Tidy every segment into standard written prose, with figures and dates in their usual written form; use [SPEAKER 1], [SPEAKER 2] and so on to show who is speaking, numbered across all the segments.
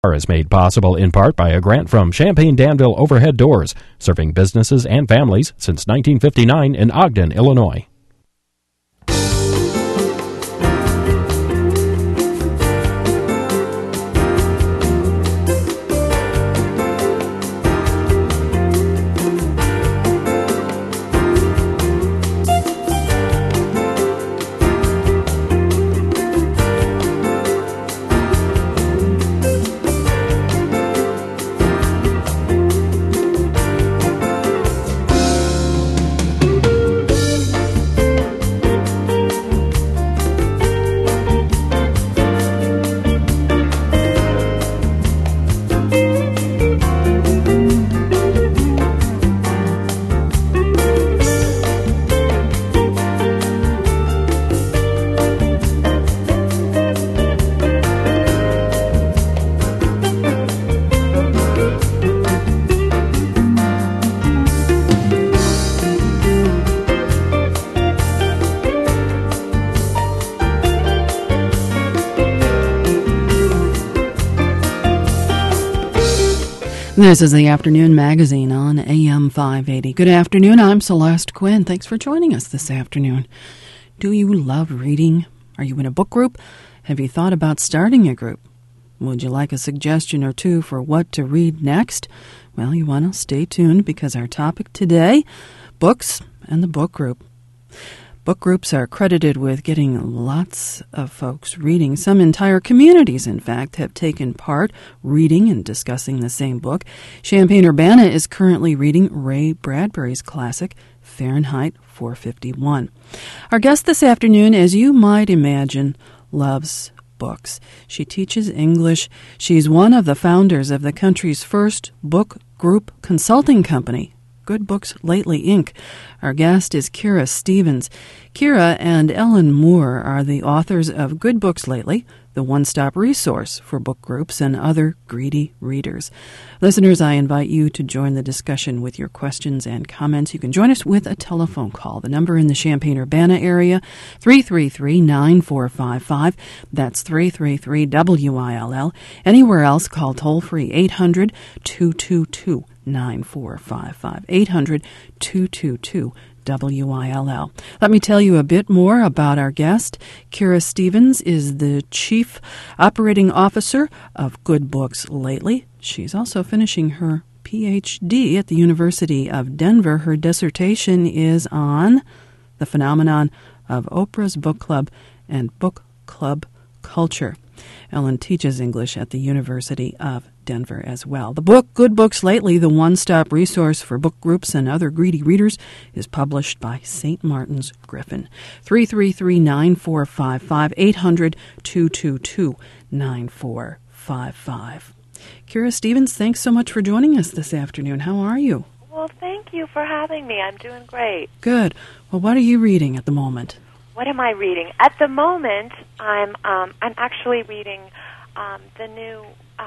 [SPEAKER 1] Is made possible in part by a grant from Champaign-Danville Overhead Doors, serving businesses and families since 1959 in Ogden, Illinois.
[SPEAKER 2] This is the Afternoon Magazine on AM 580. Good afternoon, I'm Celeste Quinn. Thanks for joining us this afternoon. Do you love reading? Are you in a book group? Have you thought about starting a group? Would you like a suggestion or two for what to read next? Well, you want to stay tuned because our topic today, books and the book group. Book groups are credited with getting lots of folks reading. Some entire communities, in fact, have taken part reading and discussing the same book. Champaign-Urbana is currently reading Ray Bradbury's classic, Fahrenheit 451. Our guest this afternoon, as you might imagine, loves books. She teaches English. She's one of the founders of the country's first book group consulting company, Good Books Lately, Inc. Our guest is Kira Stevens. Kira and Ellen Moore are the authors of Good Books Lately, the one-stop resource for book groups and other greedy readers. Listeners, I invite you to join the discussion with your questions and comments. You can join us with a telephone call. The number in the Champaign-Urbana area, 333-9455. That's 333-WILL. Anywhere else, call toll-free 800-222-9455. 800-222-WILL. Let me tell you a bit more about our guest. Kira Stevens is the Chief Operating Officer of Good Books Lately. She's also finishing her Ph.D. at the University of Denver. Her dissertation is on the phenomenon of Oprah's book club and book club culture. Ellen teaches English at the University of Denver as well. The book, Good Books Lately, the one-stop resource for book groups and other greedy readers, is published by St. Martin's Griffin. 333-9455, 800-222-9455. Kira Stevens, thanks so much for joining us this afternoon. How are you?
[SPEAKER 3] Well, thank you for having me. I'm doing great.
[SPEAKER 2] Good. Well, what are you reading at the moment?
[SPEAKER 3] What am I reading? At the moment, I'm actually reading the new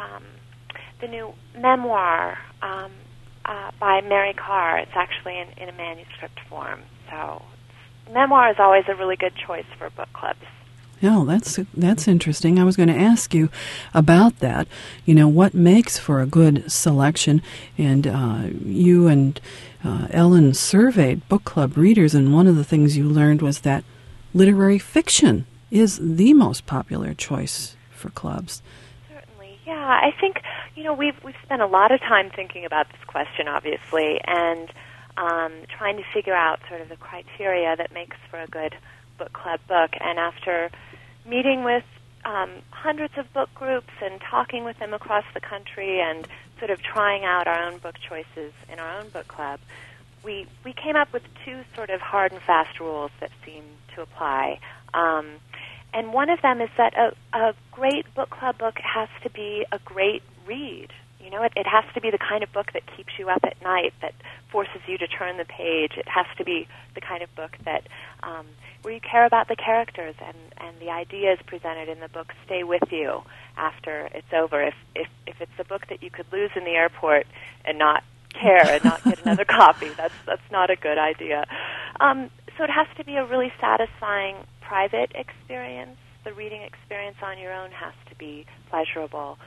[SPEAKER 3] memoir by Mary Karr. It's actually in a manuscript form. So, memoir is always a really good choice for book clubs.
[SPEAKER 2] Oh, that's interesting. I was going to ask you about that. You know, what makes for a good selection? And you and Ellen surveyed book club readers, and one of the things you learned was that literary fiction is the most popular choice for clubs.
[SPEAKER 3] Certainly, yeah. I think, we've spent a lot of time thinking about this question, obviously, and trying to figure out sort of the criteria that makes for a good book club book. And after meeting with hundreds of book groups and talking with them across the country and sort of trying out our own book choices in our own book club, we came up with two sort of hard and fast rules that seem to apply. And one of them is that a great book club book has to be a great read. It has to be the kind of book that keeps you up at night, that forces you to turn the page. It has to be the kind of book that where you care about the characters and the ideas presented in the book stay with you after it's over. If it's a book that you could lose in the airport and not care and not get another copy, that's not a good idea. So it has to be a really satisfying private experience. The reading experience on your own has to be pleasurable.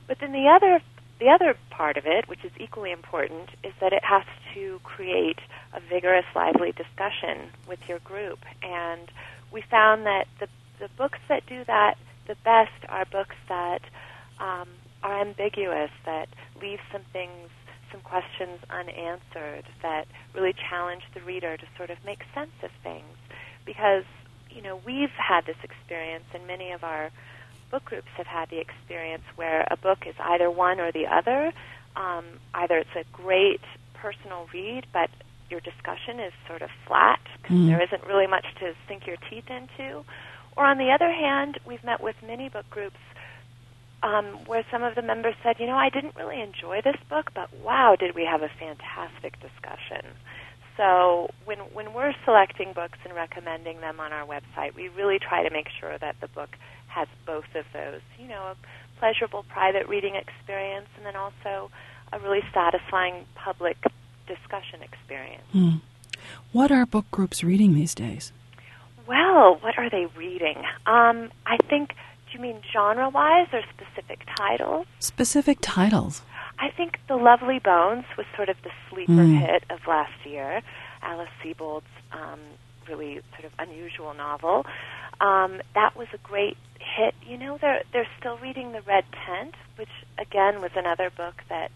[SPEAKER 3] But then the other part of it, which is equally important, is that it has to create a vigorous, lively discussion with your group. And we found that the books that do that the best are books that are ambiguous, that leave some questions unanswered, that really challenge the reader to sort of make sense of things. Because, we've had this experience, and many of our book groups have had the experience where a book is either one or the other. Either it's a great personal read, but your discussion is sort of flat because there isn't really much to sink your teeth into. Or on the other hand, we've met with many book groups where some of the members said, I didn't really enjoy this book, but wow, did we have a fantastic discussion. So when we're selecting books and recommending them on our website, we really try to make sure that the book has both of those, a pleasurable private reading experience and then also a really satisfying public discussion experience.
[SPEAKER 2] What are book groups reading these days?
[SPEAKER 3] Well, what are they reading? I think, do you mean genre-wise or specific titles?
[SPEAKER 2] Specific titles.
[SPEAKER 3] I think The Lovely Bones was sort of the sleeper hit of last year. Alice Sebold's really sort of unusual novel. That was a great hit. They're still reading The Red Tent, which again was another book that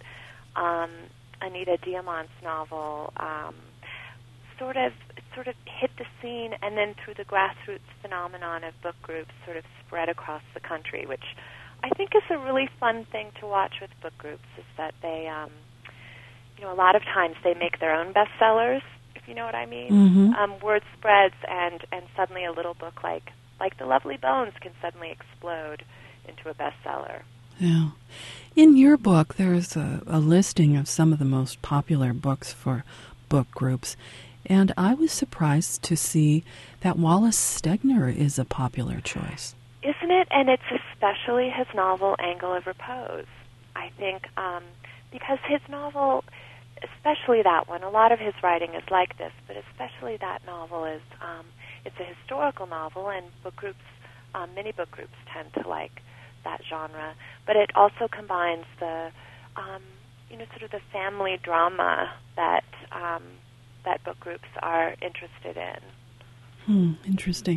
[SPEAKER 3] Anita Diamant's novel sort of hit the scene, and then through the grassroots phenomenon of book groups sort of spread across the country, which I think is a really fun thing to watch with book groups, is that they, a lot of times they make their own bestsellers, if you know what I mean. Word spreads, and suddenly a little book like The Lovely Bones can suddenly explode into a bestseller.
[SPEAKER 2] Yeah. In your book, there's a listing of some of the most popular books for book groups, and I was surprised to see that Wallace Stegner is a popular choice.
[SPEAKER 3] Isn't it? And it's especially his novel, Angle of Repose. I think because his novel, especially that one, a lot of his writing is like this, but especially that novel is, it's a historical novel, and book groups, many book groups tend to like that genre. But it also combines the, sort of the family drama that that book groups are interested in.
[SPEAKER 2] Interesting.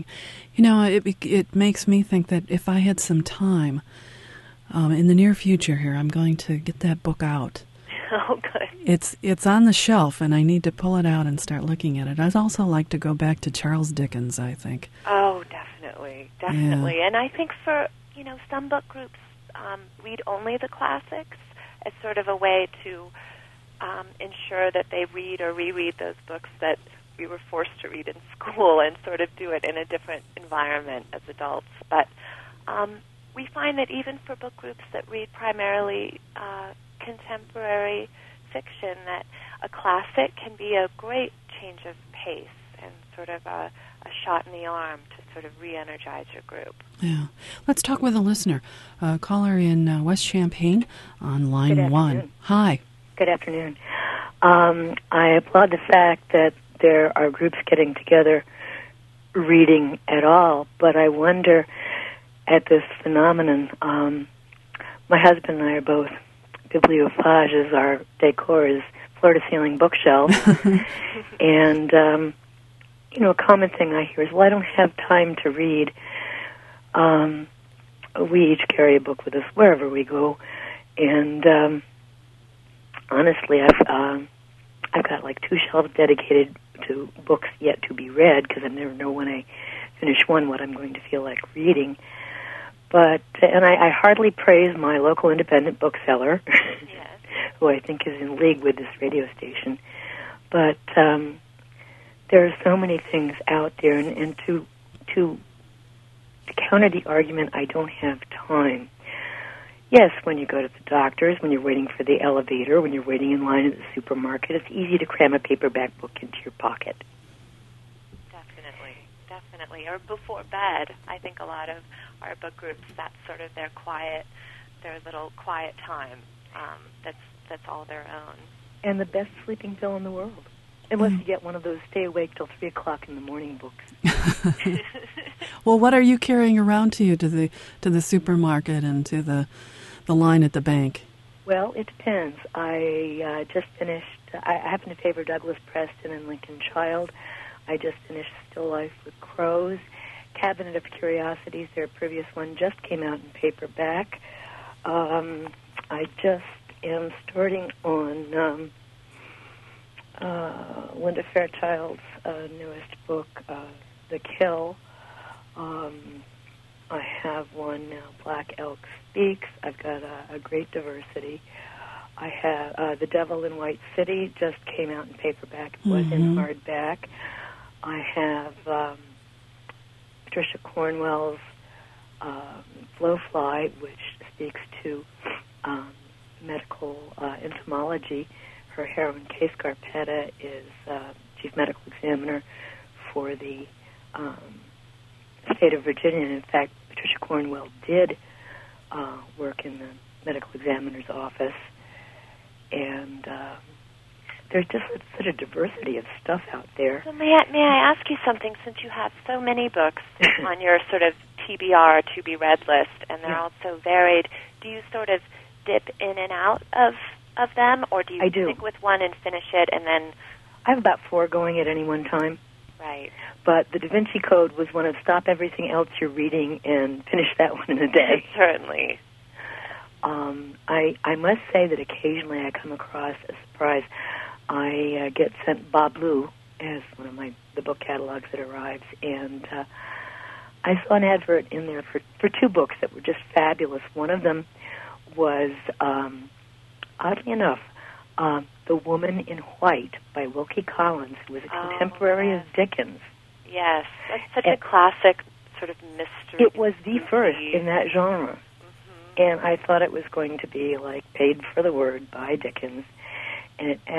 [SPEAKER 2] It makes me think that if I had some time in the near future here, I'm going to get that book out.
[SPEAKER 3] Oh, good.
[SPEAKER 2] It's on the shelf, and I need to pull it out and start looking at it. I'd also like to go back to Charles Dickens, I think.
[SPEAKER 3] Oh, definitely. Yeah. And I think for, some book groups read only the classics as sort of a way to ensure that they read or reread those books that we were forced to read in school and sort of do it in a different environment as adults. But we find that even for book groups that read primarily contemporary fiction, that a classic can be a great change of pace and sort of a shot in the arm to sort of re-energize your group.
[SPEAKER 2] Yeah. Let's talk with a listener. Caller in West Champaign on line 1. Hi.
[SPEAKER 4] Good afternoon. I applaud the fact that there are groups getting together reading at all, but I wonder at this phenomenon. My husband and I are both bibliophages. Our decor is floor-to-ceiling bookshelves. And, a common thing I hear is, well, I don't have time to read. We each carry a book with us wherever we go. And honestly, I've got like 2 shelves dedicated to books yet to be read, because I never know when I finish one what I'm going to feel like reading. But and I hardly praise my local independent bookseller,
[SPEAKER 3] yes.
[SPEAKER 4] who I think is in league with this radio station. But there are so many things out there, and to counter the argument, I don't have time. Yes, when you go to the doctor's, when you're waiting for the elevator, when you're waiting in line at the supermarket, it's easy to cram a paperback book into your pocket.
[SPEAKER 3] Definitely. Or before bed. I think a lot of our book groups, that's sort of their little quiet time. That's all their own.
[SPEAKER 4] And the best sleeping pill in the world. Unless you get one of those stay awake till 3 o'clock in the morning books.
[SPEAKER 2] Well, what are you carrying around to you to the supermarket and to the the line at the bank?
[SPEAKER 4] Well, it depends. I just finished, I happen to favor Douglas Preston and Lincoln Child. I just finished Still Life with Crows. Cabinet of Curiosities, their previous one, just came out in paperback. I just am starting on Linda Fairchild's newest book, The Kill. I have one now, Black Elk Speaks. I've got a great diversity. I have The Devil in White City, just came out in paperback. It was in hardback. I have Patricia Cornwell's Blowfly, which speaks to medical entomology. Her heroine, Kay Scarpetta, is chief medical examiner for the state of Virginia. And in fact, Patricia Cornwell did work in the medical examiner's office. And there's just such a diversity of stuff out there.
[SPEAKER 3] So may I ask you something, since you have so many books on your sort of TBR, to be read list, and they're all so varied, do you sort of dip in and out of them, or do you stick with one and finish it and then...
[SPEAKER 4] I have about 4 going at any one time.
[SPEAKER 3] Right.
[SPEAKER 4] But the Da Vinci Code was one of stop everything else you're reading and finish that one in a day.
[SPEAKER 3] Certainly.
[SPEAKER 4] I must say that occasionally I come across a surprise. I get sent Bob Blue as one of the book catalogs that arrives, and I saw an advert in there for 2 books that were just fabulous. One of them was, oddly enough, The Woman in White by Wilkie Collins, who was a contemporary of Dickens.
[SPEAKER 3] Yes, that's such a classic sort of mystery.
[SPEAKER 4] It was the first in that genre. And I thought it was going to be like Paid for the Word by Dickens. And it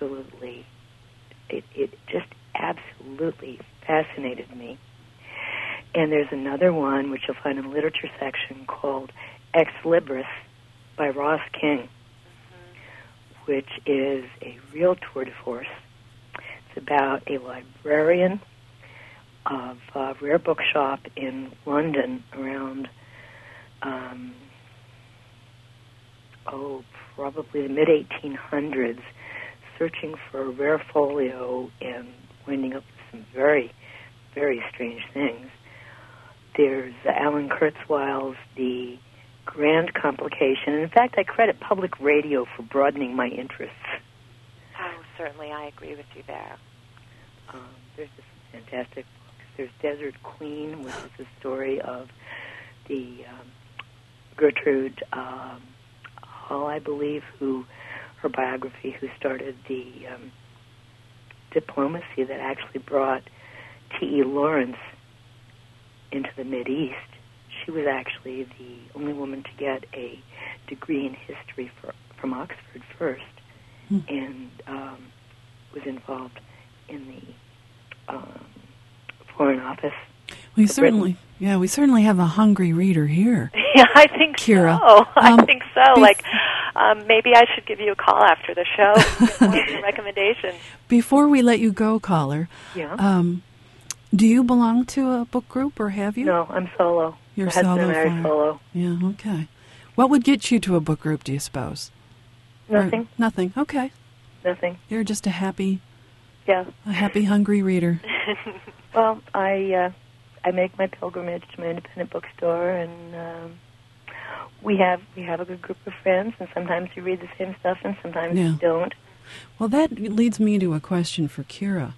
[SPEAKER 4] just absolutely fascinated me. And there's another one, which you'll find in the literature section, called Ex Libris by Ross King, which is a real tour de force. It's about a librarian of a rare bookshop in London around, probably the mid-1800s, searching for a rare folio and winding up with some very, very strange things. There's Alan Kurzweil's The Grand Complication. And in fact, I credit public radio for broadening my interests.
[SPEAKER 3] Oh, certainly, I agree with you there.
[SPEAKER 4] There's just some fantastic books. There's Desert Queen, which is the story of the Gertrude Hall, I believe, her biography, who started the diplomacy that actually brought T.E. Lawrence into the Mideast. She was actually the only woman to get a degree in history from Oxford first, and was involved in the Foreign Office.
[SPEAKER 2] We certainly have a hungry reader here.
[SPEAKER 3] Yeah, I think
[SPEAKER 2] Kira.
[SPEAKER 3] So. I think so. Maybe I should give you a call after the show and get some recommendations.
[SPEAKER 2] Before we let you go, caller, do you belong to a book group, or have you?
[SPEAKER 4] No, I'm solo.
[SPEAKER 2] You're
[SPEAKER 4] My husband
[SPEAKER 2] solo.
[SPEAKER 4] and I are solo.
[SPEAKER 2] Yeah, okay. What would get you to a book group, do you suppose?
[SPEAKER 4] Nothing.
[SPEAKER 2] Or nothing. Okay.
[SPEAKER 4] Nothing.
[SPEAKER 2] You're just a happy, hungry reader.
[SPEAKER 4] Well, I make my pilgrimage to my independent bookstore, and we have a good group of friends, and sometimes we read the same stuff, and sometimes we don't.
[SPEAKER 2] Well, that leads me to a question for Kira.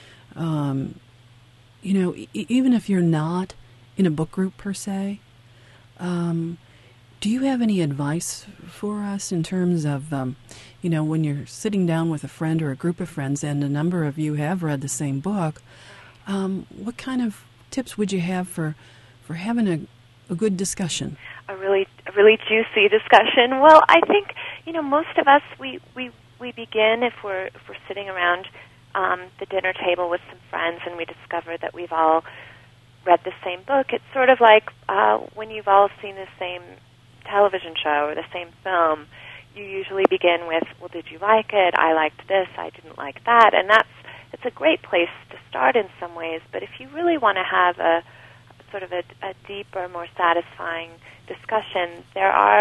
[SPEAKER 2] Even if you're not in a book group per se, do you have any advice for us in terms of, when you're sitting down with a friend or a group of friends and a number of you have read the same book, what kind of tips would you have for having a good discussion? A really
[SPEAKER 3] juicy discussion. Well, I think most of us we begin if we're sitting around the dinner table with some friends and we discover that we've all read the same book. It's sort of like when you've all seen the same television show or the same film. You usually begin with, well, did you like it? I liked this. I didn't like that, and it's a great place to start in some ways. But if you really want to have a sort of a deeper, more satisfying discussion, there are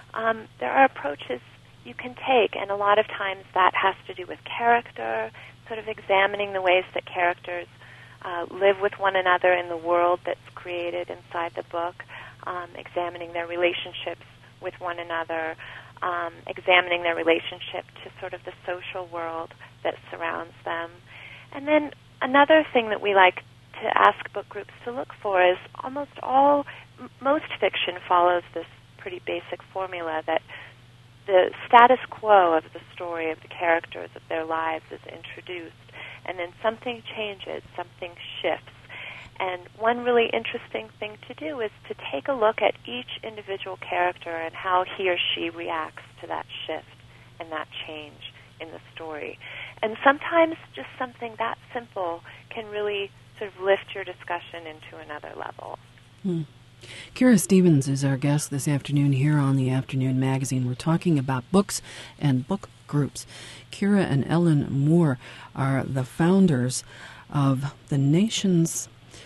[SPEAKER 3] there are approaches you can take, and a lot of times that has to do with character, sort of examining the ways that characters live with one another in the world that's created inside the book, examining their relationships with one another, examining their relationship to sort of the social world that surrounds them. And then another thing that we like to ask book groups to look for is most fiction follows this pretty basic formula that the status quo of the story of the characters of their lives is introduced, and then something changes, something shifts. And one really interesting thing to do is to take a look at each individual character and how he or she reacts to that shift and that change in the story. And sometimes just something that simple can really sort of lift your discussion into another level.
[SPEAKER 2] Kira Stevens is our guest this afternoon here on the Afternoon Magazine. We're talking about books and book groups. Kira and Ellen Moore are the founders of the nation's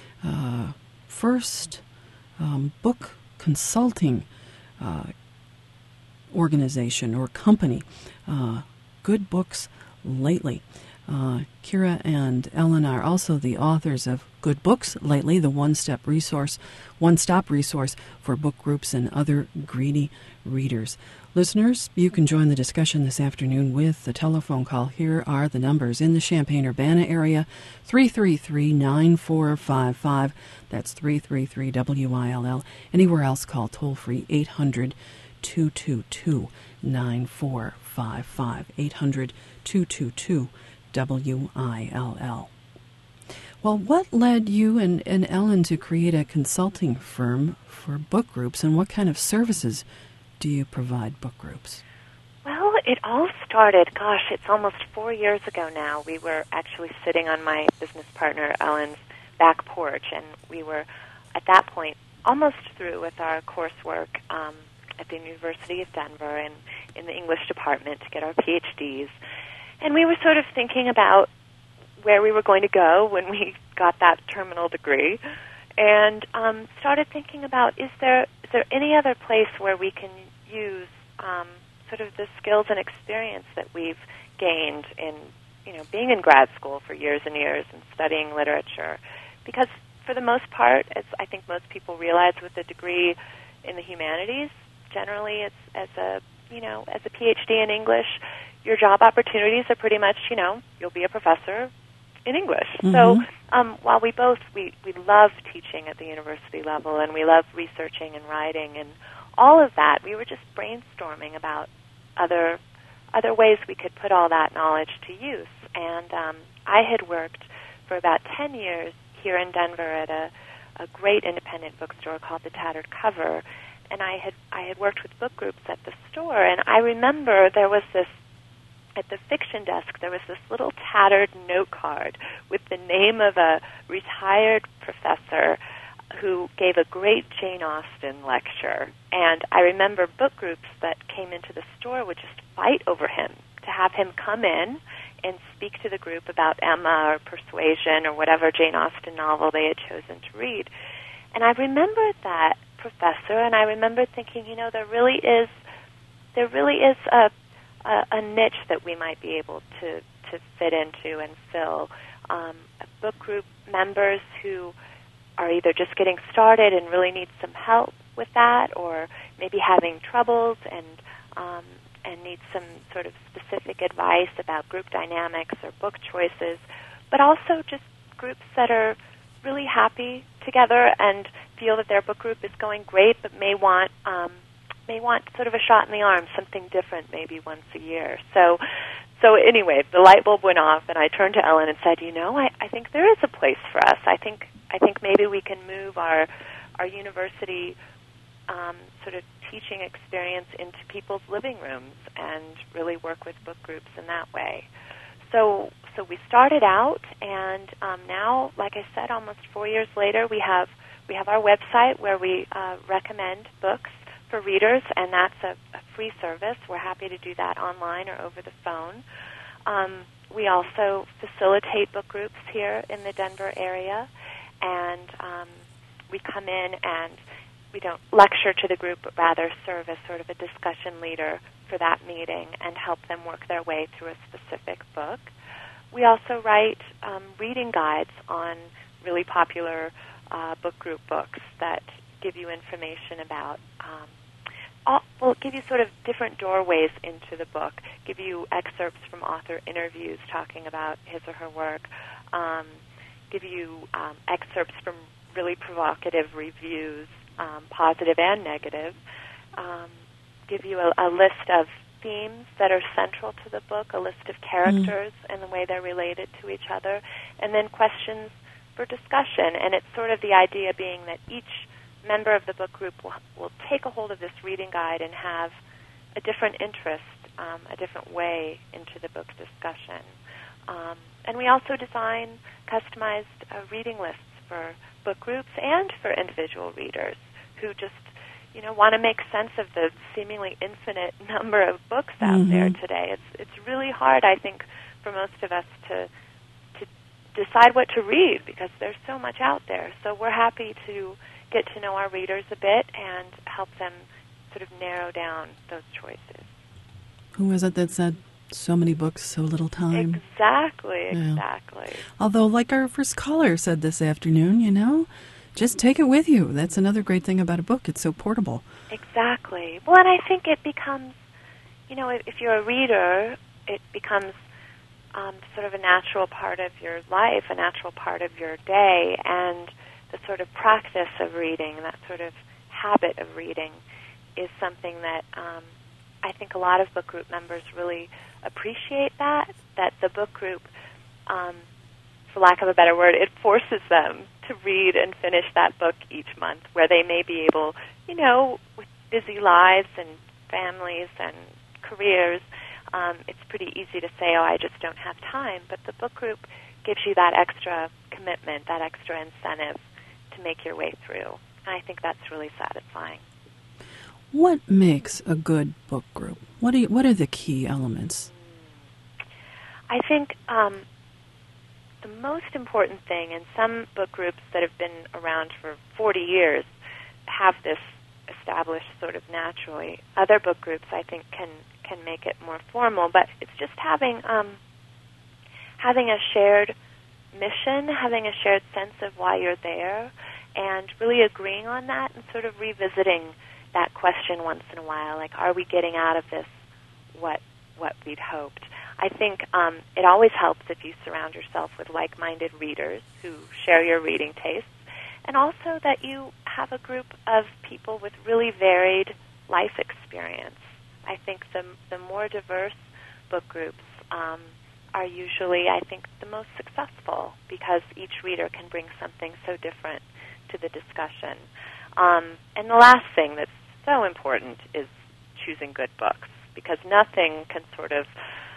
[SPEAKER 2] first book consulting organization or company, Good Books Lately. Kira and Ellen are also the authors of Good Books Lately, the one-stop resource for book groups and other greedy readers. Listeners, you can join the discussion this afternoon with a telephone call. Here are the numbers in the Champaign-Urbana area: 333-9455. That's 333-WILL. Anywhere else, call toll-free 800-222-9455. 800-222-WILL. Well, what led you and Ellen to create a consulting firm for book groups, and what kind of services do you provide book groups?
[SPEAKER 3] Well, it all started, it's almost 4 years ago now. We were actually sitting on my business partner Ellen's back porch, and we were, at that point, almost through with our coursework at the University of Denver and in the English department to get our PhDs. And we were sort of thinking about where we were going to go when we got that terminal degree, and started thinking about, is there any other place where we can use sort of the skills and experience that we've gained in, being in grad school for years and years and studying literature? Because for the most part, as I think most people realize with a degree in the humanities, generally it's as a PhD in English, your job opportunities are pretty much, you'll be a professor in English. Mm-hmm. So while we love teaching at the university level, and we love researching and writing and all of that, we were just brainstorming about other ways we could put all that knowledge to use. And I had worked for about 10 years here in Denver at a great independent bookstore called The Tattered Cover, and I had worked with book groups at the store, and I remember there was this, at the fiction desk, there was this little tattered note card with the name of a retired professor who gave a great Jane Austen lecture. And I remember book groups that came into the store would just fight over him, to have him come in and speak to the group about Emma or Persuasion or whatever Jane Austen novel they had chosen to read. And I remembered that professor, and I remember thinking, there really is a niche that we might be able to fit into and fill. Book group members who are either just getting started and really need some help with that, or maybe having troubles and need some sort of specific advice about group dynamics or book choices, but also just groups that are really happy together and feel that their book group is going great, but may want sort of a shot in the arm, something different maybe once a year. So anyway, the light bulb went off, and I turned to Ellen and said, I think there is a place for us. I think maybe we can move our university sort of teaching experience into people's living rooms and really work with book groups in that way. So we started out, and now, like I said, almost 4 years later, we have our website where we recommend books for readers, and that's a free service. We're happy to do that online or over the phone. We also facilitate book groups here in the Denver area, and we come in and lecture to the group, but rather serve as sort of a discussion leader for that meeting and help them work their way through a specific book. We also write reading guides on really popular book group books that give you information about, give you sort of different doorways into the book, give you excerpts from author interviews talking about his or her work, give you excerpts from really provocative reviews, positive and negative, give you a list of themes that are central to the book, a list of characters and the way they're related to each other, and then questions for discussion. And it's sort of the idea being that each member of the book group will take a hold of this reading guide and have a different interest, a different way into the book discussion. And we also design customized reading lists for book groups and for individual readers who just, want to make sense of the seemingly infinite number of books out there today. It's really hard, I think, for most of us to decide what to read because there's so much out there. So we're happy to get to know our readers a bit and help them sort of narrow down those choices.
[SPEAKER 2] Who was it that said so many books, so little time?
[SPEAKER 3] Exactly.
[SPEAKER 2] Although, like our first caller said this afternoon, just take it with you. That's another great thing about a book. It's so portable.
[SPEAKER 3] Exactly. Well, and I think it becomes, if you're a reader, it becomes sort of a natural part of your life, a natural part of your day, and the sort of practice of reading, that sort of habit of reading, is something that I think a lot of book group members really appreciate that the book group, for lack of a better word, it forces them to read and finish that book each month, where they may be able, with busy lives and families and careers, it's pretty easy to say, I just don't have time. But the book group gives you that extra commitment, that extra incentive to make your way through. And I think that's really satisfying.
[SPEAKER 2] What makes a good book group? What are the key elements?
[SPEAKER 3] I think the most important thing, and some book groups that have been around for 40 years have this established sort of naturally. Other book groups, I think, can make it more formal, but it's just having a shared mission, having a shared sense of why you're there, and really agreeing on that and sort of revisiting that question once in a while, like, are we getting out of this what we'd hoped? I think it always helps if you surround yourself with like-minded readers who share your reading tastes, and also that you have a group of people with really varied life experience. I think the more diverse book groups are usually, I think, the most successful because each reader can bring something so different to the discussion. And the last thing that's so important is choosing good books, because nothing can sort of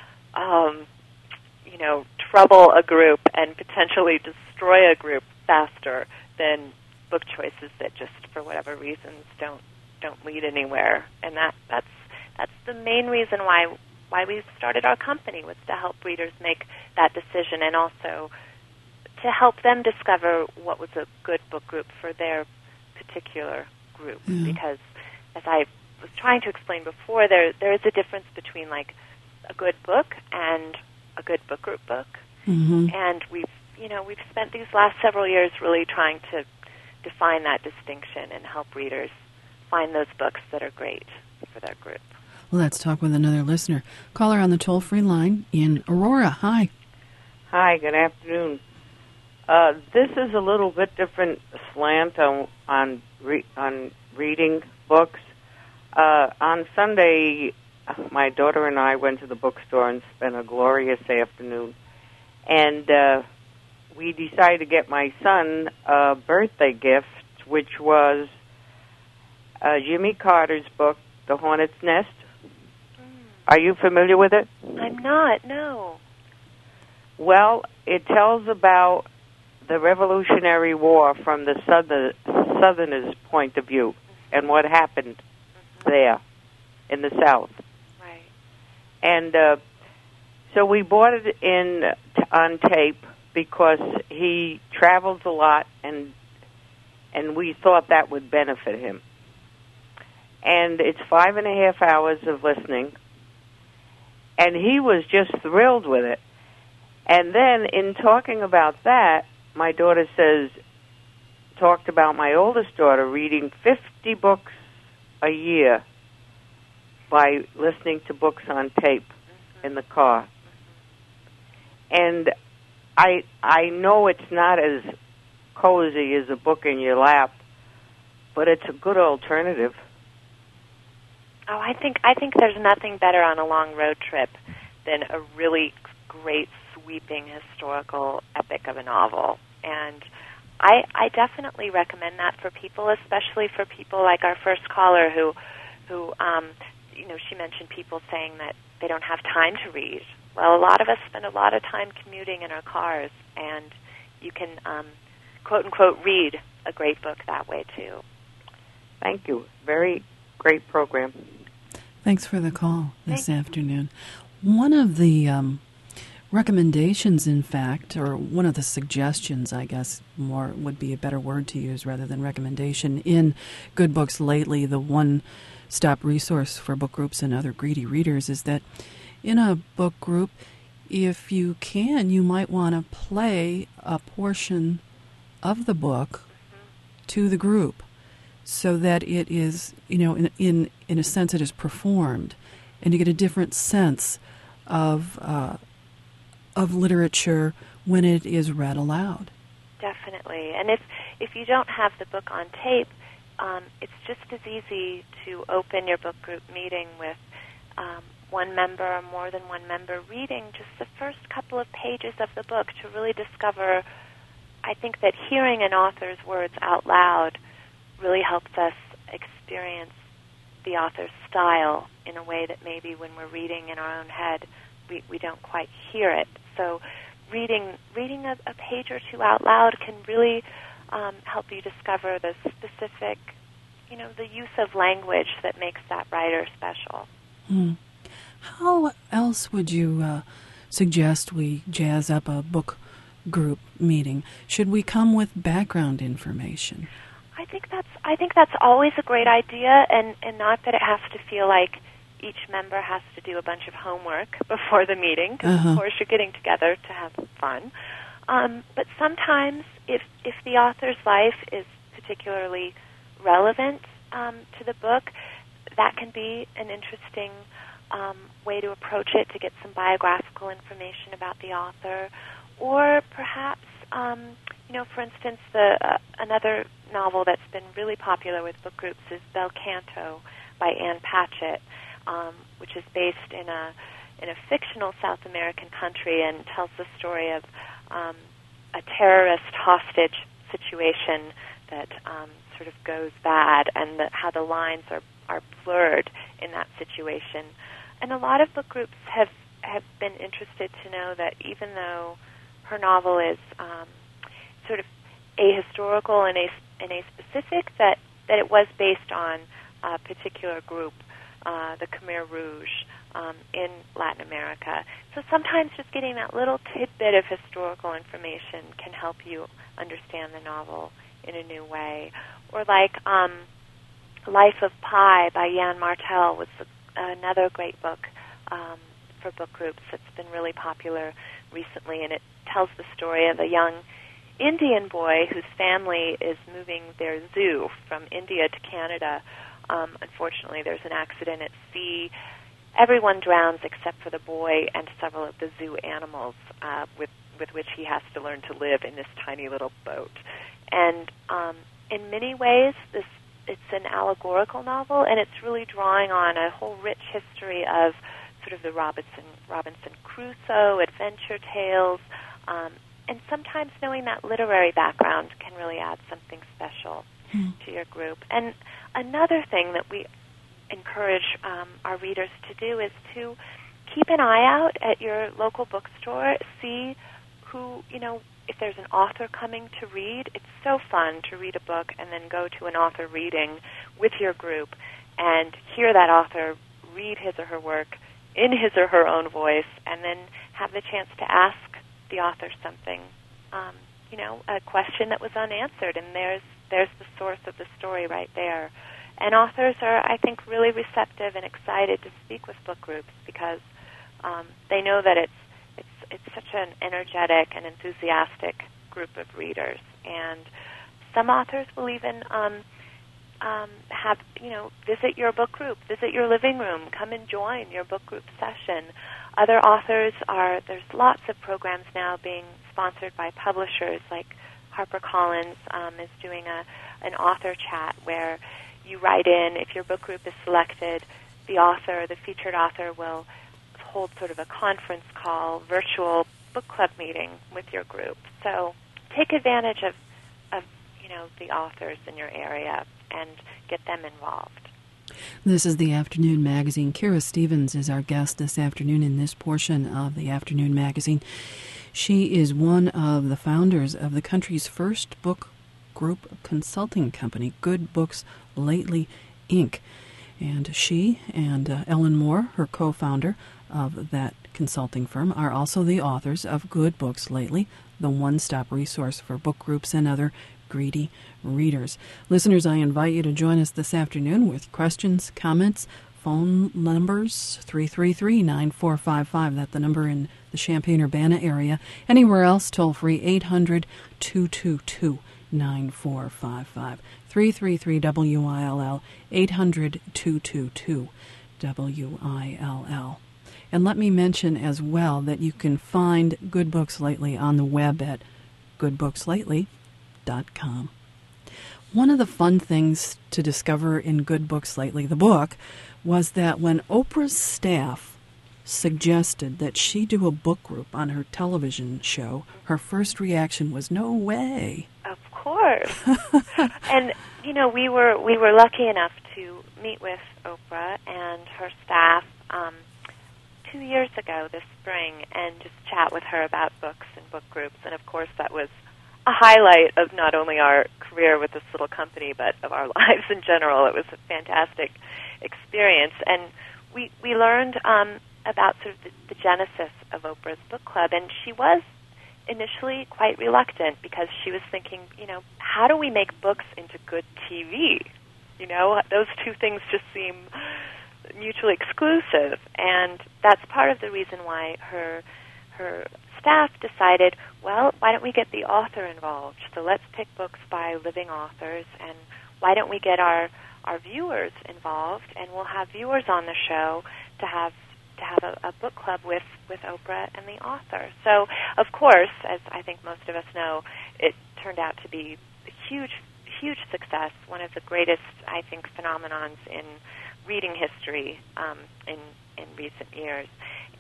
[SPEAKER 3] trouble a group and potentially destroy a group faster than book choices that just, for whatever reasons, don't lead anywhere. And that's the main reason why we started our company, was to help readers make that decision and also to help them discover what was a good book group for their particular group. Because, as I was trying to explain before, there is a difference between like a good book and a good book group book. And we've spent these last several years really trying to define that distinction and help readers find those books that are great for their group.
[SPEAKER 2] Let's talk with another listener. Caller on the toll-free line in Aurora. Hi.
[SPEAKER 5] Hi, good afternoon. This is a little bit different slant on reading books. On Sunday, my daughter and I went to the bookstore and spent a glorious afternoon. And we decided to get my son a birthday gift, which was Jimmy Carter's book, The Hornet's Nest. Are you familiar with it?
[SPEAKER 3] I'm not, no.
[SPEAKER 5] Well, it tells about the Revolutionary War from the Southerners' point of view and what happened there in the South.
[SPEAKER 3] Right.
[SPEAKER 5] And so we bought it on tape because he travels a lot, and we thought that would benefit him. and it's 5.5 hours of listening. And he was just thrilled with it. And then in talking about that, my daughter talked about my oldest daughter reading 50 books a year by listening to books on tape in the car. And I know it's not as cozy as a book in your lap, but it's a good alternative.
[SPEAKER 3] Oh, I think there's nothing better on a long road trip than a really great, sweeping historical epic of a novel. And I definitely recommend that for people, especially for people like our first caller who she mentioned people saying that they don't have time to read. Well, a lot of us spend a lot of time commuting in our cars, and you can, quote-unquote, read a great book that way, too.
[SPEAKER 5] Thank you. Very great program.
[SPEAKER 2] Thanks for the call this afternoon. One of the recommendations, in fact, or one of the suggestions, I guess, more would be a better word to use rather than recommendation, in Good Books Lately, the one-stop resource for book groups and other greedy readers, is that in a book group, if you can, you might want to play a portion of the book to the group so that it is, in a sense, it is performed, and you get a different sense of literature when it is read aloud.
[SPEAKER 3] Definitely. And if you don't have the book on tape, it's just as easy to open your book group meeting with one member or more than one member reading just the first couple of pages of the book to really discover. I think that hearing an author's words out loud really helps us experience the author's style in a way that maybe when we're reading in our own head, we don't quite hear it. So reading a page or two out loud can really help you discover the specific, the use of language that makes that writer special.
[SPEAKER 2] How else would you suggest we jazz up a book group meeting? Should we come with background information?
[SPEAKER 3] I think that's always a great idea, and not that it has to feel like each member has to do a bunch of homework before the meeting, because of course you're getting together to have fun. But sometimes, if the author's life is particularly relevant to the book, that can be an interesting way to approach it, to get some biographical information about the author. Or perhaps, for instance, another novel that's been really popular with book groups is Bel Canto by Anne Patchett, which is based in a fictional South American country and tells the story of a terrorist hostage situation that sort of goes bad, and how the lines are blurred in that situation. And a lot of book groups have been interested to know that even though her novel is sort of ahistorical and aspecific, that it was based on a particular group, the Khmer Rouge, in Latin America. So sometimes just getting that little tidbit of historical information can help you understand the novel in a new way. Or like Life of Pi by Jan Martel was another great book for book groups that's been really popular recently, and it tells the story of a young Indian boy whose family is moving their zoo from India to Canada. Unfortunately, there's an accident at sea. Everyone drowns except for the boy and several of the zoo animals with which he has to learn to live in this tiny little boat. And in many ways, it's an allegorical novel, and it's really drawing on a whole rich history of sort of the Robinson Crusoe adventure tales, and sometimes knowing that literary background can really add something special to your group. And another thing that we encourage our readers to do is to keep an eye out at your local bookstore, see who, if there's an author coming to read. It's so fun to read a book and then go to an author reading with your group and hear that author read his or her work in his or her own voice, and then have the chance to ask the author something, a question that was unanswered, and there's the source of the story right there. And authors are, I think, really receptive and excited to speak with book groups because they know that it's such an energetic and enthusiastic group of readers. And some authors will even have, visit your book group, visit your living room, come and join your book group session. Other authors there's lots of programs now being sponsored by publishers, like HarperCollins is doing an author chat where you write in. If your book group is selected, the featured author will hold sort of a conference call, virtual book club meeting with your group. So take advantage of the authors in your area and get them involved.
[SPEAKER 2] This is the Afternoon Magazine. Kira Stevens is our guest this afternoon in this portion of the Afternoon Magazine. She is one of the founders of the country's first book group consulting company, Good Books Lately, Inc. And she and Ellen Moore, her co-founder of that consulting firm, are also the authors of Good Books Lately, the one-stop resource for book groups and other greedy readers. Listeners, I invite you to join us this afternoon with questions, comments, phone numbers, 333-9455. That's the number in the Champaign-Urbana area. Anywhere else, toll-free, 800-222-9455. 333-WILL, 800-222-WILL. And let me mention as well that you can find Good Books Lately on the web at goodbookslately.com. One of the fun things to discover in Good Books Lately, the book, was that when Oprah's staff suggested that she do a book group on her television show, her first reaction was, "No way."
[SPEAKER 3] Of course. And we were lucky enough to meet with Oprah and her staff 2 years ago this spring and just chat with her about books and book groups. And of course that was a highlight of not only our career with this little company, but of our lives in general. It was a fantastic experience. And we learned about sort of the genesis of Oprah's book club. And she was initially quite reluctant because she was thinking, how do we make books into good TV? Those two things just seem mutually exclusive. And that's part of the reason why her staff decided, well, why don't we get the author involved? So let's pick books by living authors, and why don't we get our viewers involved, and we'll have viewers on the show to have a book club with Oprah and the author. So, of course, as I think most of us know, it turned out to be a huge success, one of the greatest, I think, phenomenons in reading history in recent years.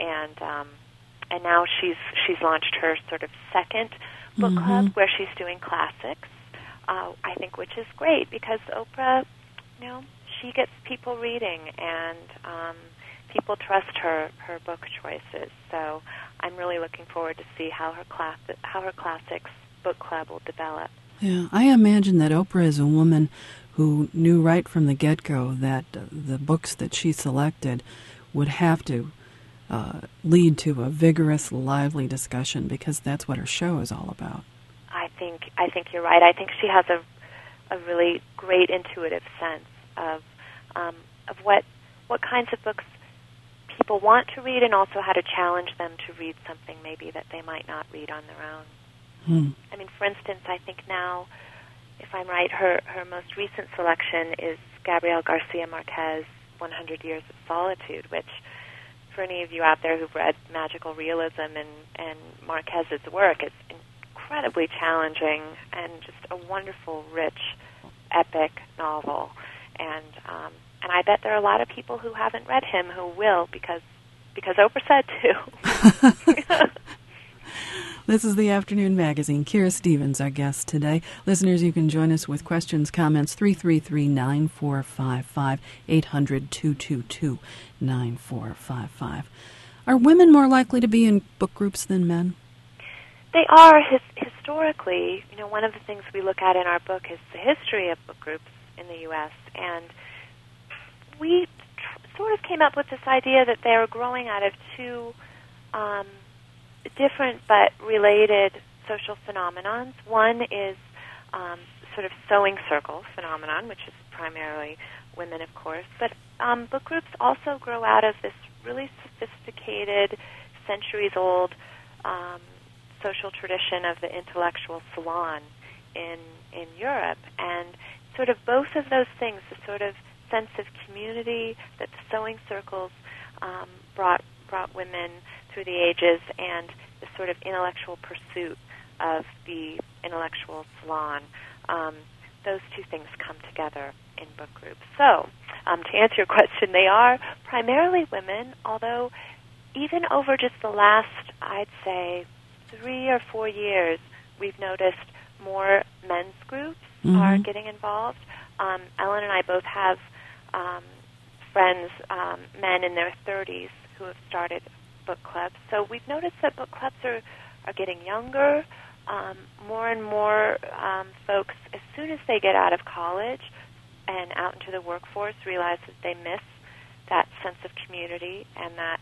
[SPEAKER 3] And now she's launched her sort of second book club where she's doing classics, I think, which is great because Oprah, she gets people reading, and people trust her book choices. So I'm really looking forward to see how her classics book club will develop.
[SPEAKER 2] Yeah, I imagine that Oprah is a woman who knew right from the get-go that the books that she selected would have to lead to a vigorous, lively discussion, because that's what her show is all about.
[SPEAKER 3] I think you're right. I think she has a really great intuitive sense of what kinds of books people want to read, and also how to challenge them to read something maybe that they might not read on their own. I mean, for instance, I think now, if I'm right, her most recent selection is Gabriel Garcia Marquez' 100 Years of Solitude, which, for any of you out there who've read magical realism and Marquez's work, it's incredibly challenging and just a wonderful, rich, epic novel. And I bet there are a lot of people who haven't read him who will, because Oprah said to.
[SPEAKER 2] This is the Afternoon Magazine. Kira Stevens, our guest today. Listeners, you can join us with questions, comments, 333-9455, 800-222-9455. Are women more likely to be in book groups than men?
[SPEAKER 3] They are. Historically, one of the things we look at in our book is the history of book groups in the U.S., and we sort of came up with this idea that they are growing out of two different but related social phenomenons. One is sort of sewing circle phenomenon, which is primarily women, of course. But book groups also grow out of this really sophisticated, centuries-old social tradition of the intellectual salon in Europe. And sort of both of those things, the sort of sense of community that the sewing circles brought women through the ages, and the sort of intellectual pursuit of the intellectual salon, those two things come together in book groups. So, to answer your question, they are primarily women, although even over just the last, I'd say, 3 or 4 years, we've noticed more men's groups are getting involved. Ellen and I both have friends, men in their 30s, who have started book clubs. So we've noticed that book clubs are getting younger. More and more folks, as soon as they get out of college and out into the workforce, realize that they miss that sense of community and that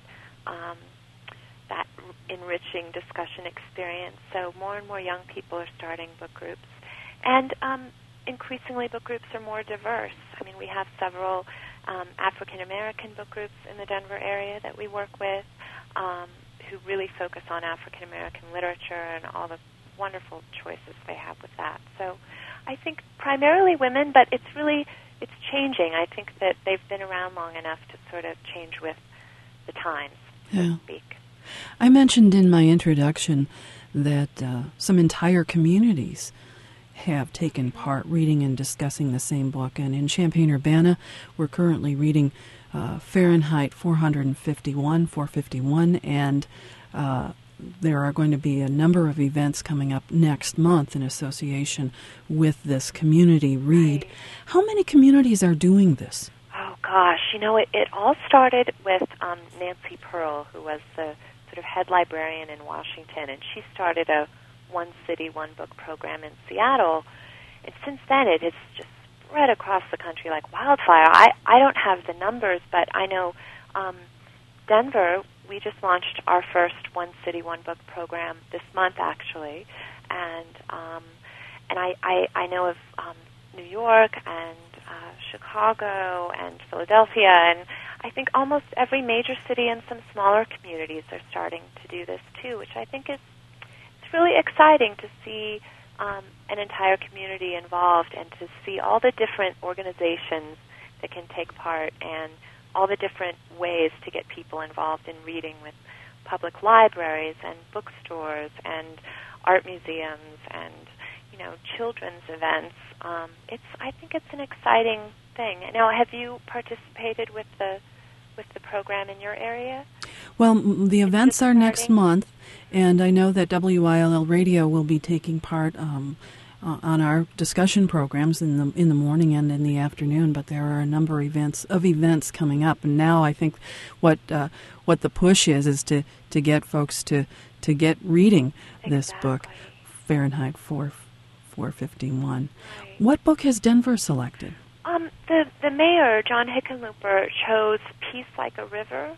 [SPEAKER 3] enriching discussion experience. So more and more young people are starting book groups. And increasingly book groups are more diverse. I mean, we have several African-American book groups in the Denver area that we work with who really focus on African-American literature and all the wonderful choices they have with that. So I think primarily women, but it's changing. I think that they've been around long enough to sort of change with the times, so to speak.
[SPEAKER 2] I mentioned in my introduction that some entire communities have taken part reading and discussing the same book. And in Champaign-Urbana, we're currently reading Fahrenheit 451, and there are going to be a number of events coming up next month in association with this community read.
[SPEAKER 3] Right.
[SPEAKER 2] How many communities are doing this?
[SPEAKER 3] Oh, gosh. You know, it all started with Nancy Pearl, who was the sort of head librarian in Washington, and she started a One City, One Book program in Seattle. And since then, it has just spread across the country like wildfire. I don't have the numbers, but I know Denver, we just launched our first One City, One Book program this month, actually. And I know of New York and Chicago and Philadelphia, and I think almost every major city and some smaller communities are starting to do this too, which I think it's really exciting to see an entire community involved and to see all the different organizations that can take part and all the different ways to get people involved in reading with public libraries and bookstores and art museums and, you know, children's events. I think it's an exciting thing. Now, have you participated with the program in your area?
[SPEAKER 2] Well, the events are next month, and I know that WILL Radio will be taking part on our discussion programs in the morning and in the afternoon. But there are a number of events coming up, and now I think what the push is to get folks to get reading this book, Fahrenheit 451.
[SPEAKER 3] Right.
[SPEAKER 2] What book has Denver selected?
[SPEAKER 3] The mayor, John Hickenlooper, chose Peace Like a River,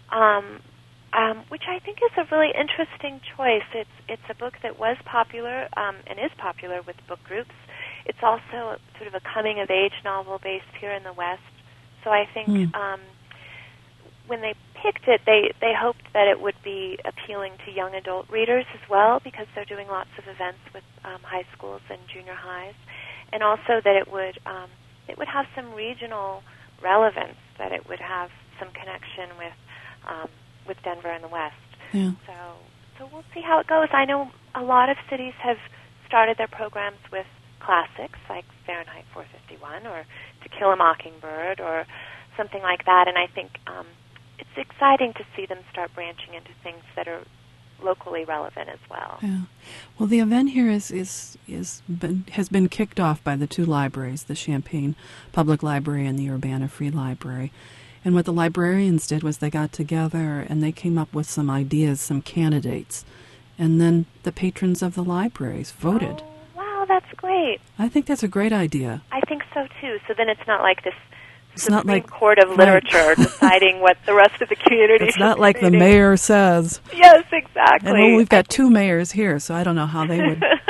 [SPEAKER 3] which I think is a really interesting choice. It's a book that was popular and is popular with book groups. It's also sort of a coming-of-age novel based here in the West. So I think when they picked it, they hoped that it would be appealing to young adult readers as well, because they're doing lots of events with high schools and junior highs, and also that it would have some regional relevance, that it would have some connection with Denver and the West.
[SPEAKER 2] Yeah.
[SPEAKER 3] So we'll see how it goes. I know a lot of cities have started their programs with classics like Fahrenheit 451 or To Kill a Mockingbird or something like that, and I think it's exciting to see them start branching into things that are locally relevant as well.
[SPEAKER 2] Yeah. Well, the event here has been kicked off by the two libraries, the Champaign Public Library and the Urbana Free Library. And what the librarians did was they got together and they came up with some ideas, some candidates, and then the patrons of the libraries voted.
[SPEAKER 3] Oh, wow, that's great.
[SPEAKER 2] I think that's a great idea.
[SPEAKER 3] I think so too. So then it's not like this
[SPEAKER 2] Supreme
[SPEAKER 3] Court of Literature deciding what the rest of the community
[SPEAKER 2] It's
[SPEAKER 3] should
[SPEAKER 2] not
[SPEAKER 3] be
[SPEAKER 2] like the
[SPEAKER 3] reading.
[SPEAKER 2] mayor says.
[SPEAKER 3] Yes, exactly.
[SPEAKER 2] And we've got two mayors here, so I don't know how they would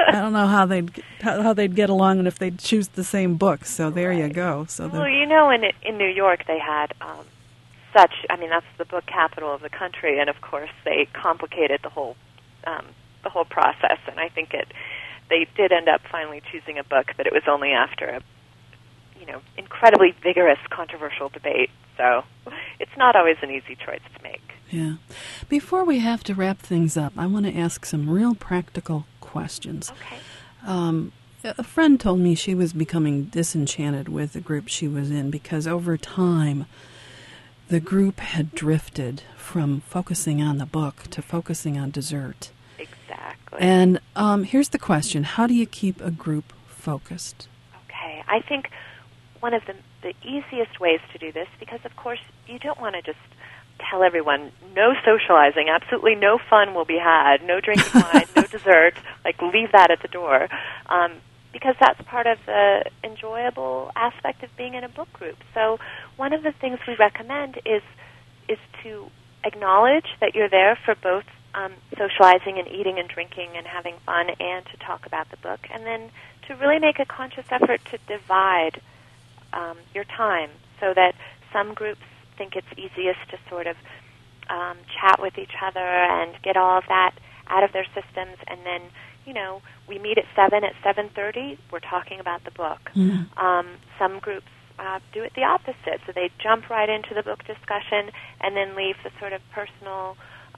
[SPEAKER 2] I don't know how they'd get along and if they'd choose the same books. So there you go. So
[SPEAKER 3] well, in New York they had that's the book capital of the country, and of course they complicated the whole process. And I think they did end up finally choosing a book, but it was only after a incredibly vigorous, controversial debate. So it's not always an easy choice to make.
[SPEAKER 2] Yeah. Before we have to wrap things up, I want to ask some real practical questions.
[SPEAKER 3] Okay.
[SPEAKER 2] A friend told me she was becoming disenchanted with the group she was in because over time the group had drifted from focusing on the book to focusing on dessert.
[SPEAKER 3] Exactly.
[SPEAKER 2] And here's the question. How do you keep a group focused?
[SPEAKER 3] Okay. I think one of the easiest ways to do this, because of course you don't want to just tell everyone no socializing, absolutely no fun will be had, no drinking wine, no dessert, leave that at the door, because that's part of the enjoyable aspect of being in a book group. So one of the things we recommend is to acknowledge that you're there for both socializing and eating and drinking and having fun and to talk about the book, and then to really make a conscious effort to divide your time so that some groups think it's easiest to sort of chat with each other and get all of that out of their systems, and then we meet at 7. At 7:30 we're talking about the book.
[SPEAKER 2] Mm-hmm.
[SPEAKER 3] Some groups do it the opposite, so they jump right into the book discussion and then leave the sort of personal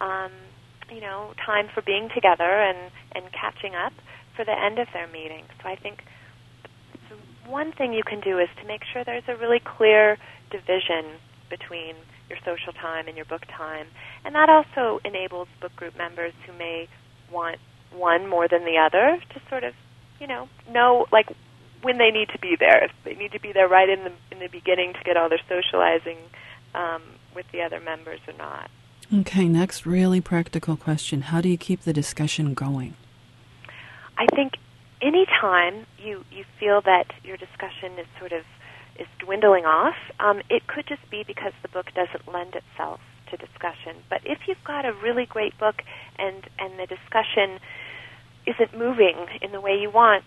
[SPEAKER 3] time for being together and catching up for the end of their meeting. So I think one thing you can do is to make sure there's a really clear division between your social time and your book time. And that also enables book group members who may want one more than the other to sort of, know when they need to be there. If they need to be there right in the beginning to get all their socializing with the other members or not.
[SPEAKER 2] Okay, next really practical question. How do you keep the discussion going?
[SPEAKER 3] I think any time you feel that your discussion is dwindling off, it could just be because the book doesn't lend itself to discussion. But if you've got a really great book and the discussion isn't moving in the way you want,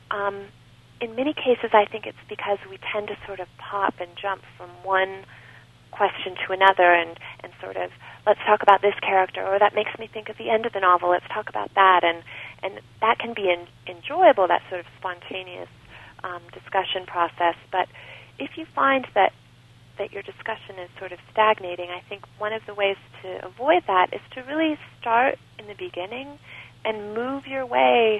[SPEAKER 3] in many cases I think it's because we tend to sort of pop and jump from one question to another and sort of, let's talk about this character, or that makes me think of the end of the novel, let's talk about that. And that can be enjoyable, that sort of spontaneous discussion process. But if you find that your discussion is sort of stagnating, I think one of the ways to avoid that is to really start in the beginning and move your way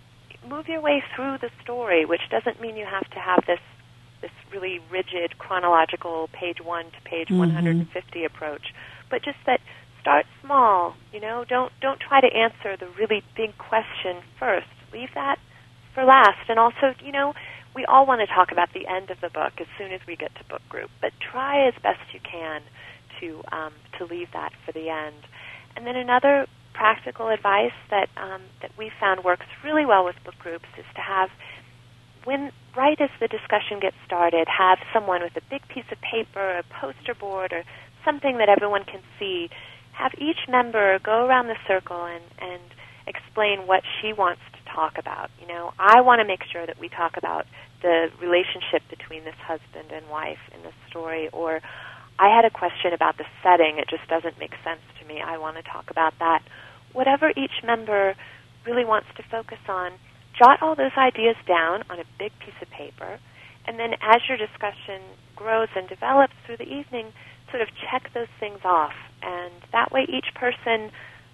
[SPEAKER 3] through the story, which doesn't mean you have to have this really rigid chronological page 1 to page 150 approach, but just that start small. Don't try to answer the really big question first. Leave that for last. And also, we all want to talk about the end of the book as soon as we get to book group, but try as best you can to leave that for the end. And then another practical advice that we found works really well with book groups is to have, right as the discussion gets started, have someone with a big piece of paper, a poster board, or something that everyone can see. Have each member go around the circle and explain what she wants to talk about. I want to make sure that we talk about the relationship between this husband and wife in this story, or I had a question about the setting. It just doesn't make sense to me. I want to talk about that. Whatever each member really wants to focus on, jot all those ideas down on a big piece of paper, and then as your discussion grows and develops through the evening, sort of check those things off. And that way each person,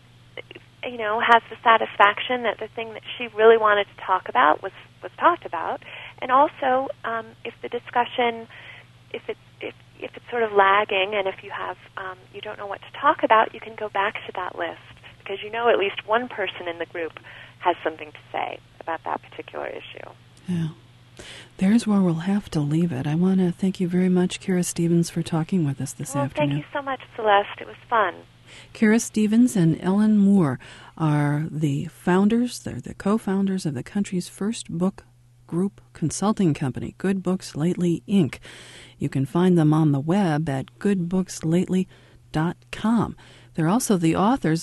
[SPEAKER 3] has the satisfaction that the thing that she really wanted to talk about was talked about. And also, if the discussion, if it's sort of lagging, and if you have you don't know what to talk about, you can go back to that list, because at least one person in the group has something to say about that particular issue.
[SPEAKER 2] Yeah. There's where we'll have to leave it. I want to thank you very much, Kira Stevens, for talking with us this afternoon.
[SPEAKER 3] Thank you so much, Celeste. It was fun.
[SPEAKER 2] Kira Stevens and Ellen Moore are the founders, they're the co-founders of the country's first book group consulting company, Good Books Lately, Inc. You can find them on the web at goodbookslately.com. They're also the authors of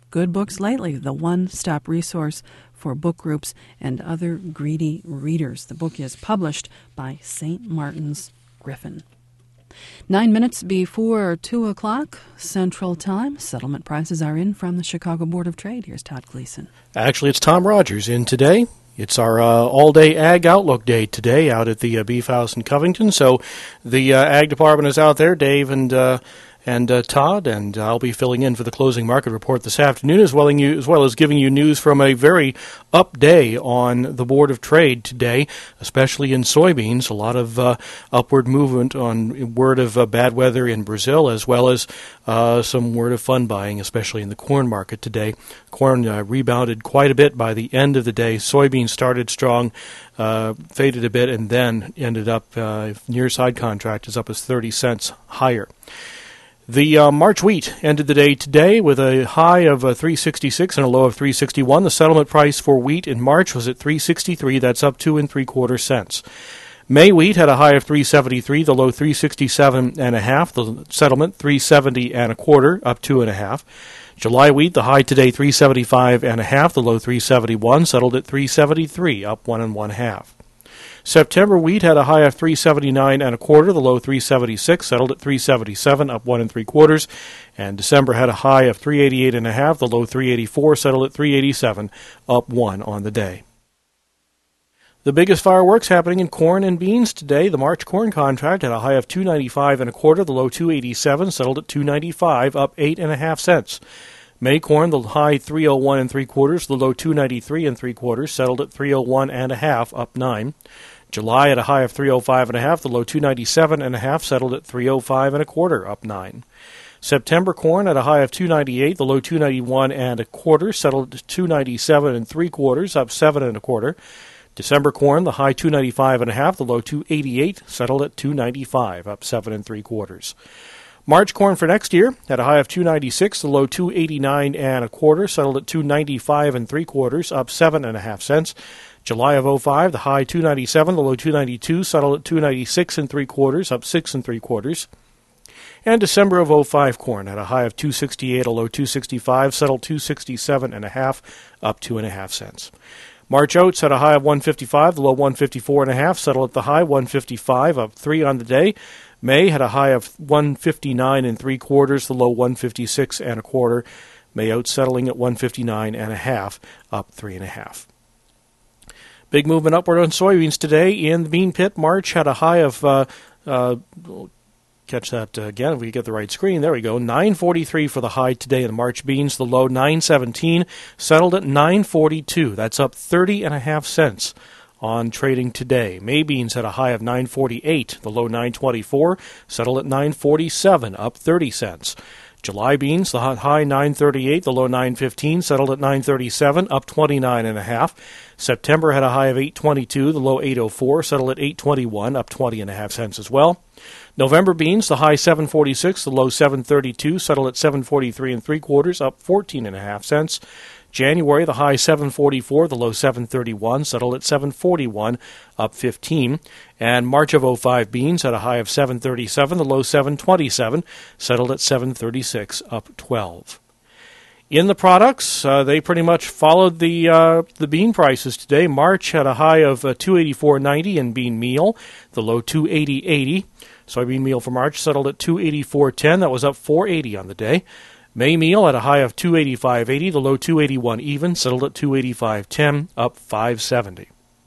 [SPEAKER 2] Good Books Lately, the one-stop resource for book groups and other greedy readers. The book is published by St. Martin's Griffin. 9 minutes before 2 o'clock Central Time. Settlement prices are in from the Chicago Board of Trade. Here's Todd Gleason.
[SPEAKER 6] Actually, it's Tom Rogers in today. It's our all-day Ag Outlook Day today out at the Beef House in Covington. So the Ag Department is out there, Dave and Todd, and I'll be filling in for the closing market report this afternoon, as well as giving you news from a very up day on the Board of Trade today, especially in soybeans. A lot of upward movement on word of bad weather in Brazil, as well as some word of fun buying, especially in the corn market today. Corn rebounded quite a bit by the end of the day. Soybeans started strong, faded a bit, and then ended up near side contract is up as 30 cents higher. The March wheat ended the day today with a high of 366 and a low of 361. The settlement price for wheat in March was at 363. That's up 2 3/4 cents. May wheat had a high of 373, the low 367 and a half. The settlement 370 and a quarter, up 2 1/2. July wheat, the high today 375 and a half, the low 371, settled at 373, up 1 1/2. September wheat had a high of 379 and a quarter, the low 376, settled at 377, up 1 3/4. And December had a high of 388 and a half, the low 384, settled at 387, up 1 on the day. The biggest fireworks happening in corn and beans today. The March corn contract had a high of 295 and a quarter, the low 287, settled at 295, up 8 1/2 cents. May corn, the high 301 3/4, the low 293 3/4, settled at 301 1/2, up 9. July at a high of 305 1/2, the low 297 1/2, settled at 305 1/4, up 9. September corn at a high of 298, the low 291 1/4, settled at 297 3/4, up 7 1/4. December corn, the high 295 1/2, the low 288, settled at 295, up 7 3/4. March corn for next year had a high of 296, the low 289 1/4, settled at 295 3/4, up 7 1/2 cents. July of 05, the high 297, the low 292, settled at 296 3/4, up 6 3/4. And December of 05 corn had a high of 268, a low 265, settled 267 1/2, up 2 1/2 cents. March oats had a high of 155, the low 154 1/2, settled at the high 155, up 3 on the day. May had a high of 159 3/4, the low 156 1/4. May oats settling at 159 1/2, up 3 1/2. Big movement upward on soybeans today in the bean pit. March had a high of, catch that again if we get the right screen. There we go. 943 for the high today in the March beans. The low 917, settled at 942. That's up 30 1/2 cents on trading today. May beans had a high of 948, the low 924, settled at 947, up 30 cents. July beans, the high 938, the low 915, settled at 937, up 29 1/2. September had a high of 822, the low 804, settled at 821, up 20 1/2 cents as well. November beans, the high 746, the low 732, settled at 743 3/4, up 14 1/2 cents. January, the high 744, the low 731, settled at 741, up 15. And March of 05 beans had a high of 737, the low 727, settled at 736, up 12. In the products, they pretty much followed the bean prices today. March had a high of 284.90 in bean meal, the low 280.80. Soybean meal for March settled at 284.10. That was up 4.80 on the day. May meal at a high of 285.80, the low 281 even, settled at 285.10, up 5.70.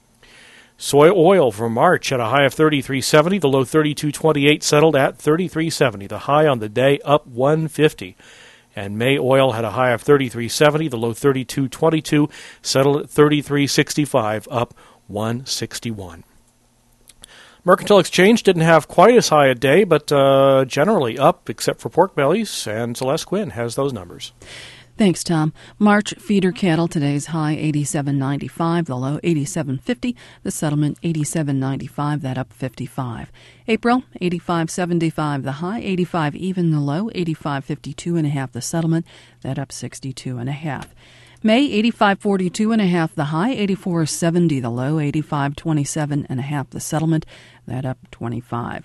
[SPEAKER 6] Soy oil for March at a high of 33.70, the low 32.28, settled at 33.70. The high on the day up 1.50. And May oil had a high of 33.70, the low 32.22, settled at 33.65, up 1.61. Mercantile Exchange didn't have quite as high a day, but generally up, except for pork bellies, and Celeste Quinn has those numbers.
[SPEAKER 2] Thanks, Tom. March feeder cattle, today's high 87.95, the low 87.50, the settlement 87.95, that up 55. April 85.75, the high 85 even, the low 85.52 1/2, the settlement, that up 62 1/2. May 85.42 1/2, the high 84.70, the low 85.27 1/2, the settlement, that up 25.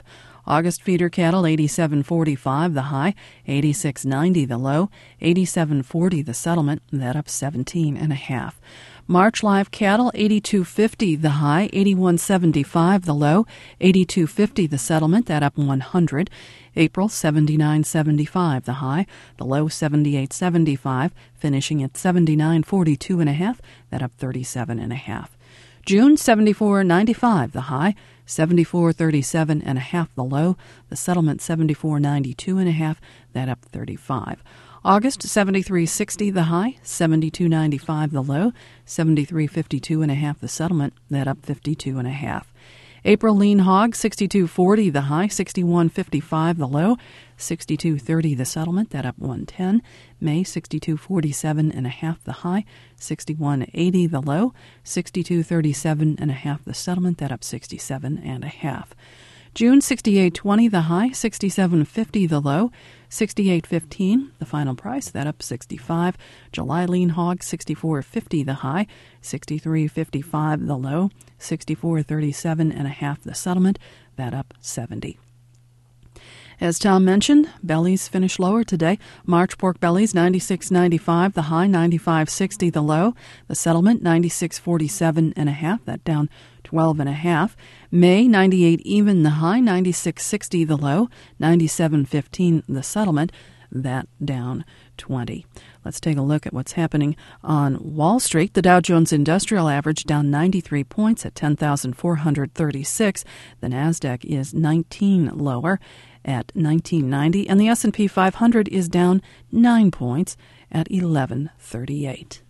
[SPEAKER 2] August feeder cattle, 87.45 the high, 86.90 the low, 87.40 the settlement, that up 17.5. March live cattle, 82.50 the high, 81.75 the low, 82.50 the settlement, that up 100. April, 79.75 the high, the low 78.75, finishing at 79.42.5, that up 37.5. June, 74.95 the high, 74.37.5 the low, the settlement 74.92.5, that up 35. August, 73.60 the high, 72.95 the low, 73.52.5 the settlement, that up 52.5. April lean hog, 62.40 the high, 61.55 the low, 62.30 the settlement, that up 110. May, 62.47.5 the high, 61.80 the low, 62.37.5 the settlement, that up 67.5. June, 68.20 the high, 67.50 the low, 68.15 the final price, that up 65. July lean hog, 64.50 the high, 63.55 the low, 64.37.5 the settlement, that up 70. As Tom mentioned, bellies finished lower today. March pork bellies, 96.95 the high, 95.60 the low. The settlement, 96.47.5, that down 12.5. May, 98 even the high, 96.60 the low, 97.15 the settlement, that down 20. Let's take a look at what's happening on Wall Street. The Dow Jones Industrial Average down 93 points at 10,436. The Nasdaq is 19 lower at 1990, and the S&P 500 is down 9 points at 1138.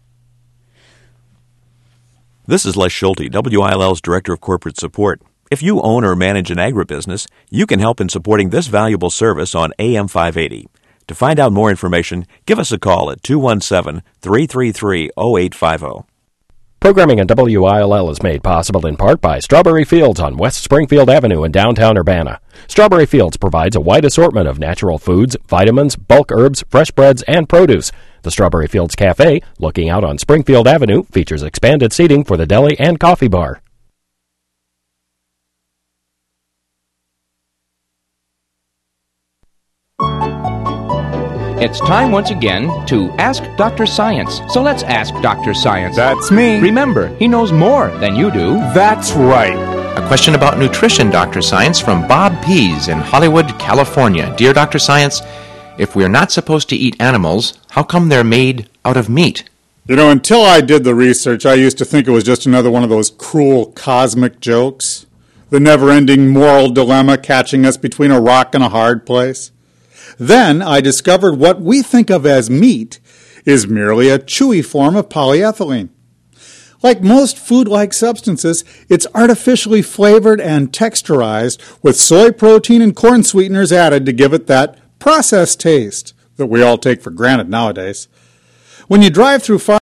[SPEAKER 7] This is Les Schulte, WILL's Director of Corporate Support. If you own or manage an agribusiness, you can help in supporting this valuable service on AM 580. To find out more information, give us a call at 217-333-0850.
[SPEAKER 1] Programming on WILL is made possible in part by Strawberry Fields on West Springfield Avenue in downtown Urbana. Strawberry Fields provides a wide assortment of natural foods, vitamins, bulk herbs, fresh breads, and produce. The Strawberry Fields Cafe, looking out on Springfield Avenue, features expanded seating for the deli and coffee bar.
[SPEAKER 8] It's time once again to Ask Dr. Science. So let's ask Dr. Science.
[SPEAKER 9] That's me.
[SPEAKER 8] Remember, he knows more than you do.
[SPEAKER 9] That's right.
[SPEAKER 10] A question about nutrition, Dr. Science, from Bob Pease in Hollywood, California. Dear Dr. Science, if we're not supposed to eat animals, how come they're made out of meat?
[SPEAKER 9] You know, until I did the research, I used to think it was just another one of those cruel cosmic jokes. The never-ending moral dilemma catching us between a rock and a hard place. Then I discovered what we think of as meat is merely a chewy form of polyethylene. Like most food-like substances, it's artificially flavored and texturized with soy protein and corn sweeteners added to give it that processed taste that we all take for granted nowadays. When you drive through